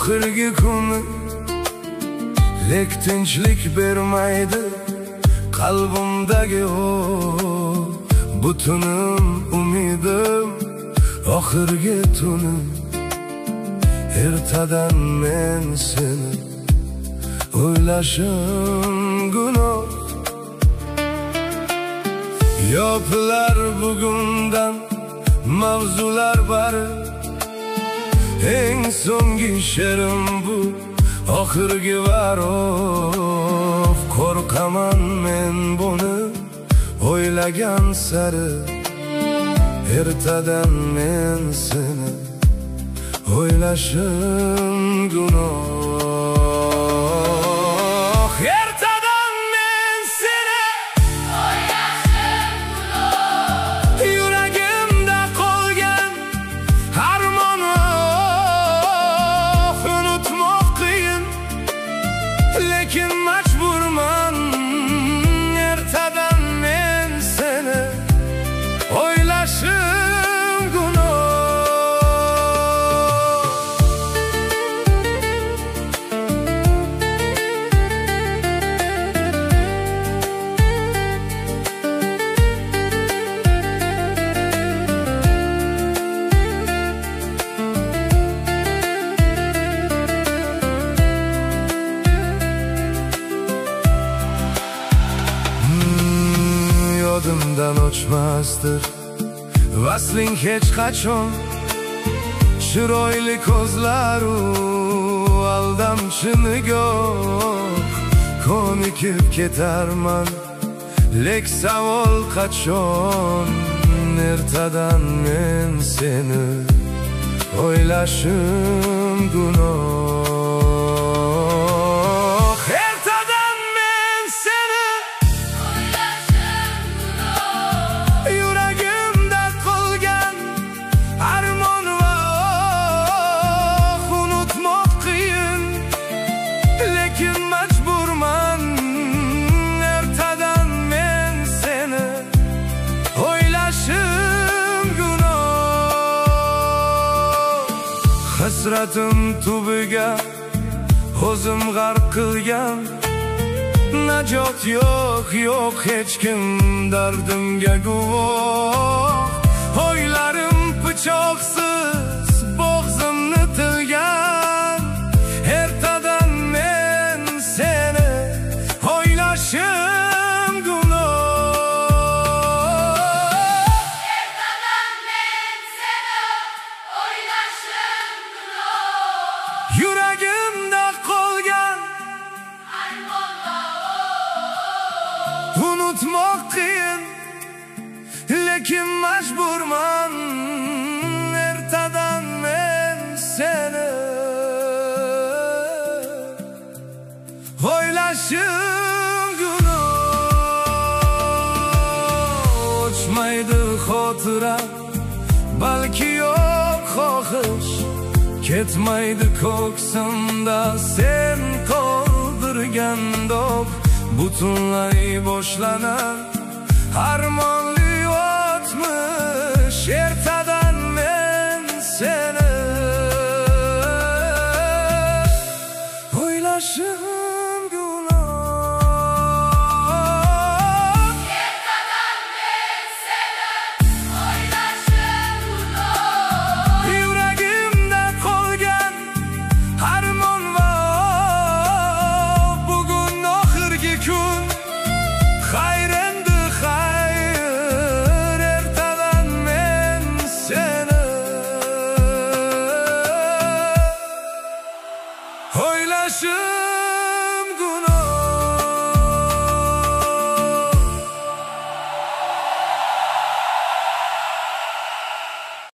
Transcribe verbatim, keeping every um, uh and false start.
oxirgi kuni lek tinchlik bermaydi qalbimdagi o butunim umidim oxirgi tuni ertadan men seni o'ylashim gunoh yopilar bugundan mavzular bari eng so'nggi she'rim bu oxirgi varof qo'rqaman men buni o'ylagan sari ertadan men seni o'ylashim gunoh ertadan men seni o'ylashim gunoh yuragimda qolgan armoni unutmoq qiyin lekin majburman ertadan men seni o'ylashim gunoh yodimdan o'chmasdir vasling hech qachon chiroyli ko'zlaru aldamchi nigoh ko'nikib ketarman lek savol qachon ertadan men seni o'ylashim gunoh ertadan men seni yuragimda qolgan armon va oh unutmoq qiyin lekin majburman ertadan men seni o'ylashim gunoh hasratim tubiga o'zim g'arq qilgan najot yo'q yo'q hech kim dardimga guvoh o'ylarim pichoqsiz bo'g'zimni tilgan ertadan men seni o'ylashim gunoh ertadan men seni o'ylashim gunoh yuragimda qolgan unutmoq qiyin lekin majburman ertadan men seni o'ylashim gunoh o'chmaydi xotira balki yo'q xohish ketmaydi ko'ksimda sen qoldirgan dog' butunlay boshlanar armonli o'tmish ertadan men seni o'ylashim gunoh ertadan men seni o'ylashim gunoh yuragimda qolgan armon va bugun oxirgi kun xayr endi xayr ertadan men seni o'ylashim